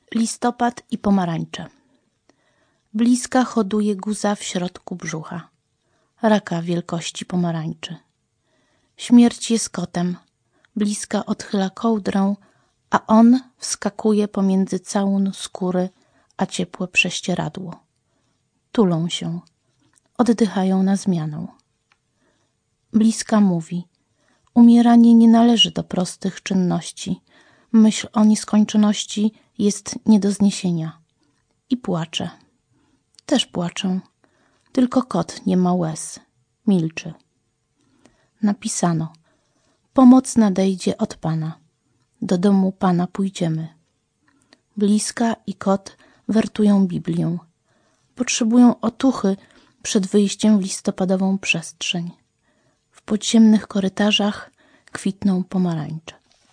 Listopad i pomarańcze. Bliska hoduje guza w środku brzucha, raka wielkości pomarańczy. Śmierć jest kotem, Bliska odchyla kołdrę, a on wskakuje pomiędzy całun skóry a ciepłe prześcieradło. Tulą się, oddychają na zmianę. Bliska mówi: umieranie nie należy do prostych czynności. Myśl o nieskończoności jest nie do zniesienia. I płacze. Też płaczę. Tylko kot nie ma łez. Milczy. Napisano: pomoc nadejdzie od Pana. Do domu Pana pójdziemy. Bliska i kot wertują Biblię. Potrzebują otuchy przed wyjściem w listopadową przestrzeń. W podziemnych korytarzach kwitną pomarańcze.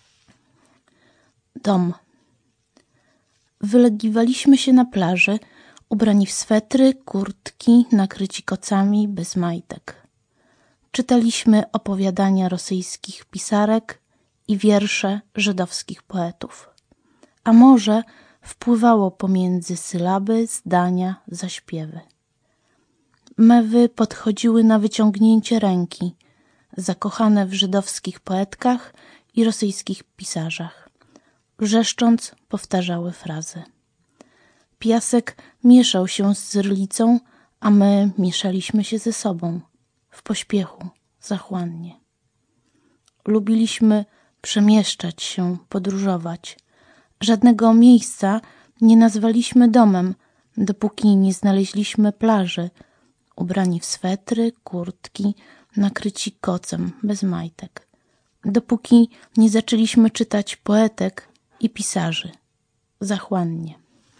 Dom. Wylegiwaliśmy się na plaży, ubrani w swetry, kurtki, nakryci kocami, bez majtek. Czytaliśmy opowiadania rosyjskich pisarek i wiersze żydowskich poetów. A morze wpływało pomiędzy sylaby, zdania, zaśpiewy. Mewy podchodziły na wyciągnięcie ręki, zakochane w żydowskich poetkach i rosyjskich pisarzach. Wrzeszcząc powtarzały frazy. Piasek mieszał się z cyrlicą, a my mieszaliśmy się ze sobą, w pośpiechu, zachłannie. Lubiliśmy przemieszczać się, podróżować. Żadnego miejsca nie nazwaliśmy domem, dopóki nie znaleźliśmy plaży, ubrani w swetry, kurtki, nakryci kocem, bez majtek. Dopóki nie zaczęliśmy czytać poetek i pisarzy, zachłannie.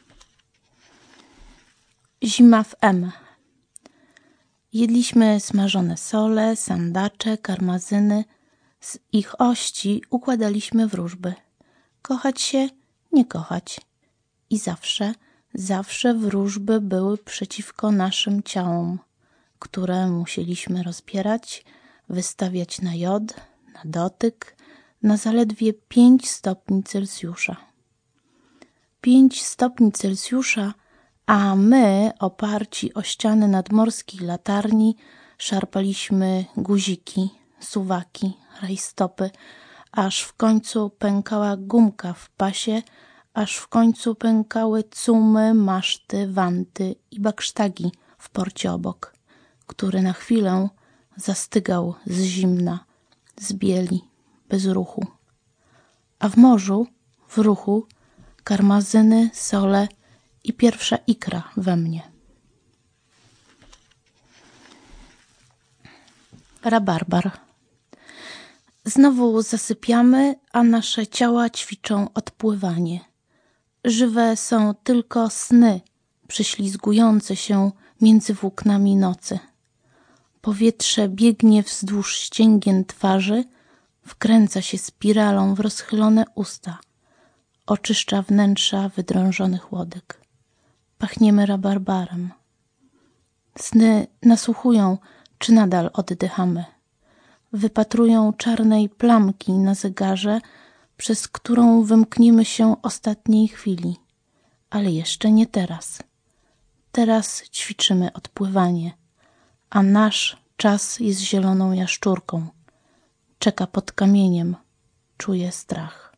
Zima w M. Jedliśmy smażone sole, sandacze, karmazyny. Z ich ości układaliśmy wróżby. Kochać się, nie kochać. I zawsze wróżby były przeciwko naszym ciałom, które musieliśmy rozbierać, wystawiać na jod, na dotyk, na zaledwie 5 stopni Celsjusza. 5 stopni Celsjusza, a my, oparci o ściany nadmorskiej latarni, szarpaliśmy guziki, suwaki, rajstopy, aż w końcu pękała gumka w pasie, aż w końcu pękały cumy, maszty, wanty i baksztagi w porcie obok, który na chwilę zastygał z zimna, z bieli, bez ruchu. A w morzu, w ruchu, karmazyny, sole i pierwsza ikra we mnie. Rabarbar. Znowu zasypiamy, a nasze ciała ćwiczą odpływanie. Żywe są tylko sny, prześlizgujące się między włóknami nocy. Powietrze biegnie wzdłuż ścięgien twarzy, wkręca się spiralą w rozchylone usta, oczyszcza wnętrza wydrążonych łodyg. Pachniemy rabarbarem. Sny nasłuchują, czy nadal oddychamy. Wypatrują czarnej plamki na zegarze, przez którą wymkniemy się ostatniej chwili. Ale jeszcze nie teraz. Teraz ćwiczymy odpływanie, a nasz czas jest zieloną jaszczurką. Czeka pod kamieniem, czuje strach.